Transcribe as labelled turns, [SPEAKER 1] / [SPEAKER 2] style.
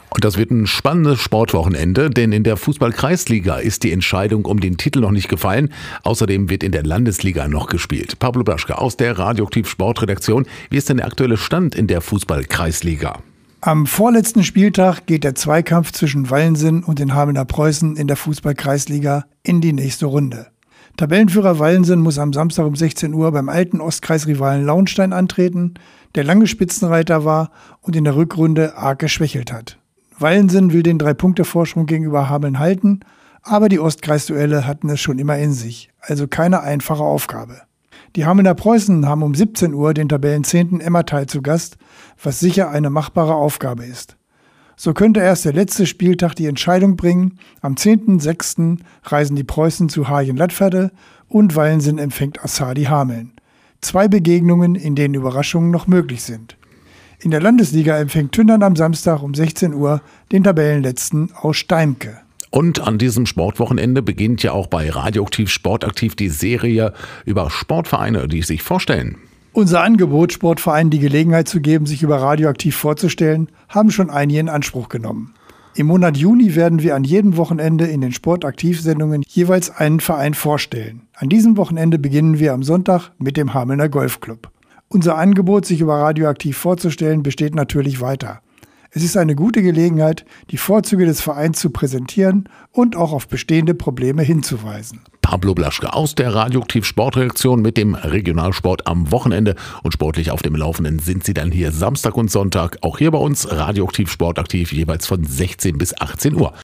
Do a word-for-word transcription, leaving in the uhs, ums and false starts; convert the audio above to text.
[SPEAKER 1] Und das wird ein spannendes Sportwochenende, denn in der Fußball-Kreisliga ist die Entscheidung um den Titel noch nicht gefallen. Außerdem wird in der Landesliga noch gespielt. Pablo Blaschke aus der Radioaktiv Sportredaktion. Wie ist denn der aktuelle Stand in der Fußball-Kreisliga?
[SPEAKER 2] Am vorletzten Spieltag geht der Zweikampf zwischen Wallensin und den Hamelner Preußen in der Fußball-Kreisliga in die nächste Runde. Tabellenführer Wallensin muss am Samstag um sechzehn Uhr beim alten Ostkreisrivalen Launstein antreten, der lange Spitzenreiter war und in der Rückrunde arg geschwächelt hat. Wallensin will den Drei-Punkte-Vorsprung gegenüber Hameln halten, aber die Ostkreisduelle hatten es schon immer in sich, also keine einfache Aufgabe. Die Hamelner Preußen haben um siebzehn Uhr den Tabellenzehnten Emmertal zu Gast, was sicher eine machbare Aufgabe ist. So könnte erst der letzte Spieltag die Entscheidung bringen. Am zehnten sechsten reisen die Preußen zu Hagen-Lattferde und Wallensin empfängt Assadi Hameln. Zwei Begegnungen, in denen Überraschungen noch möglich sind. In der Landesliga empfängt Tündern am Samstag um sechzehn Uhr den Tabellenletzten aus Steimke.
[SPEAKER 1] Und an diesem Sportwochenende beginnt ja auch bei Radioaktiv Sportaktiv die Serie über Sportvereine, die sich vorstellen.
[SPEAKER 2] Unser Angebot, Sportvereinen die Gelegenheit zu geben, sich über Radioaktiv vorzustellen, haben schon einige in Anspruch genommen. Im Monat Juni werden wir an jedem Wochenende in den Sportaktiv-Sendungen jeweils einen Verein vorstellen. An diesem Wochenende beginnen wir am Sonntag mit dem Hamelner Golfclub. Unser Angebot, sich über Radioaktiv vorzustellen, besteht natürlich weiter. Es ist eine gute Gelegenheit, die Vorzüge des Vereins zu präsentieren und auch auf bestehende Probleme hinzuweisen.
[SPEAKER 1] Pablo Blaschke aus der Radioaktiv Sportredaktion mit dem Regionalsport am Wochenende. Und sportlich auf dem Laufenden sind Sie dann hier Samstag und Sonntag, auch hier bei uns Radioaktiv Sportaktiv, jeweils von sechzehn bis achtzehn Uhr.